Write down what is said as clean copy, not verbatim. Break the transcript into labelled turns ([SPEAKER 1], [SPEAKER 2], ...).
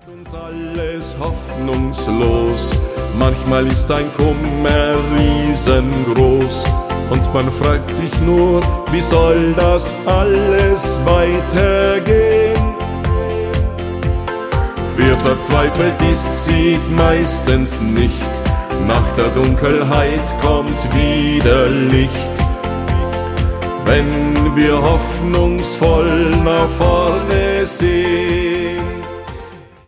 [SPEAKER 1] Uns alles hoffnungslos, manchmal ist ein Kummer riesengroß und man fragt sich nur, wie soll das alles weitergehen? Wer verzweifelt ist, sieht meistens nicht, nach der Dunkelheit kommt wieder Licht. Wenn wir hoffnungsvoll nach vorne sehen.